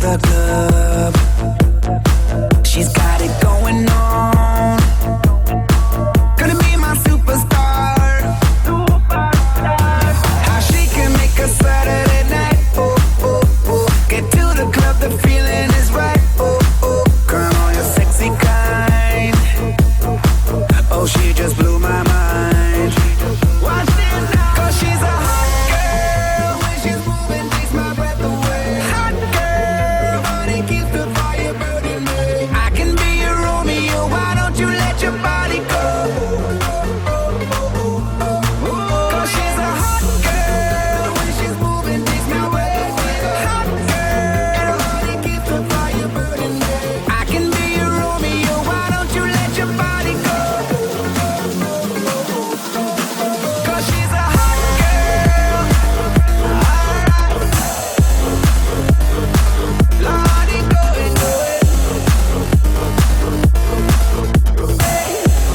the club. She's got it going on. Gonna be my superstar. How she can make a Saturday night. Oh, oh, oh. Get to the club, the feeling is right. Oh, oh. Girl, on your sexy kind. Oh, she just blew my mind. Watch this now. 'Cause she's a hot girl. When she's moving, takes my breath away. Hot girl, honey keeps the fire burning me. I can be your Romeo. Why don't you let your body go? 'Cause she's a hot girl. When she's moving, takes my breath away. Hot girl, honey keeps the fire burning me. I can be your Romeo. Why don't you let your body go? 'Cause she's a hot girl. Alright. Lordy, go and do it. Hey.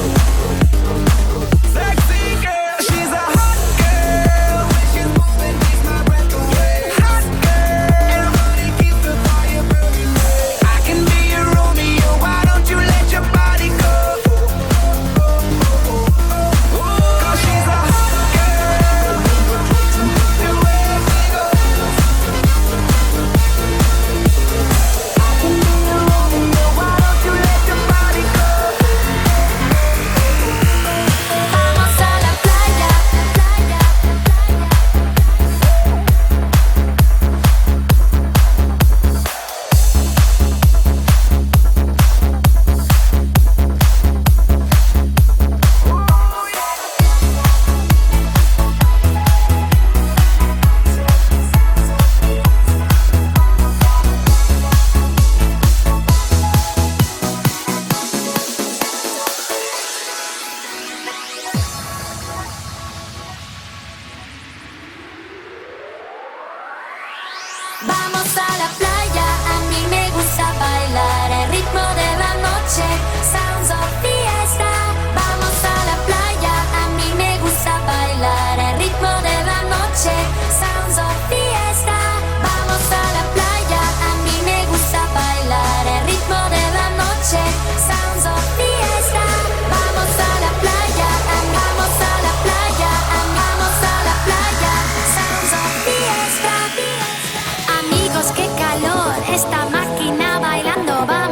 Sexy girl. She's a hot girl. When she's moving, takes my breath away. Hot girl, honey keeps the fire burning me. I can be your Romeo. Why don't you let your body go? 'Cause she's a hot girl. The way we go. I can be your Romeo. Why don't you let your body go? Vamos a la playa, playa, vamos a la playa, a mí me gusta bailar el ritmo de la noche, sounds of fiesta. Vamos a la playa, a mí me gusta bailar el ritmo de la noche, sounds of fiesta. Vamos a la playa, a mí me gusta bailar el ritmo de la noche, sounds of fiesta. Vamos a la playa, vamos a la playa, vamos a la playa, sounds of fiesta. Amigos, qué calor, esta máquina bailando va.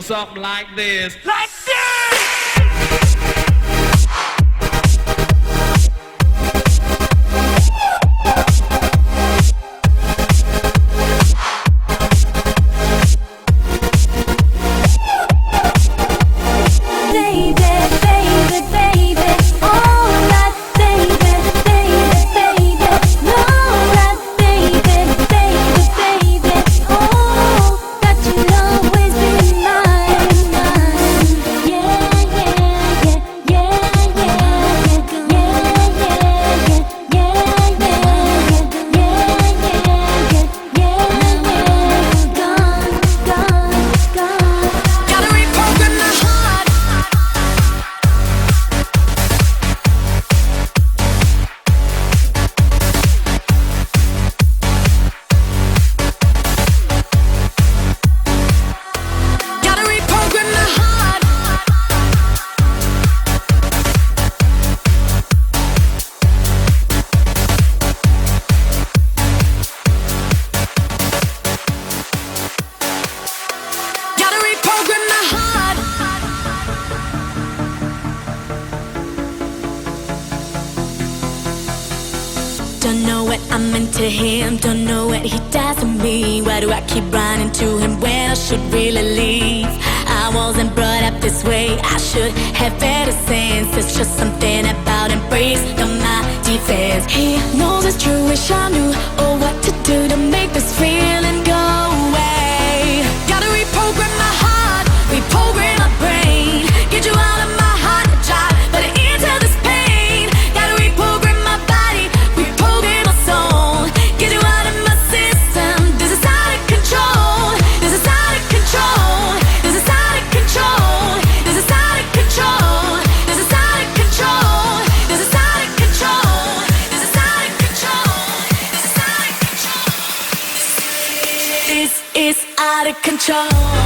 goes something like this. Like this! Don't know what I'm into him, don't know what he does to me. Why do I keep running to him when I should really leave? I wasn't brought up this way, I should have better sense. It's just something about embrace, not my defense. He knows it's true, wish I knew oh what to do to make this feeling go away. Gotta reprogram my heart, reprogram my brain, get you out of my heart drive, but into this pain. Gotta reprogram my body, reprogram my soul, get you out of my system. This is out of control, this is out of control, this is out of control, this is out of control, this is out of control, this is out of control, this is out of control, this is out of control, this is out of control.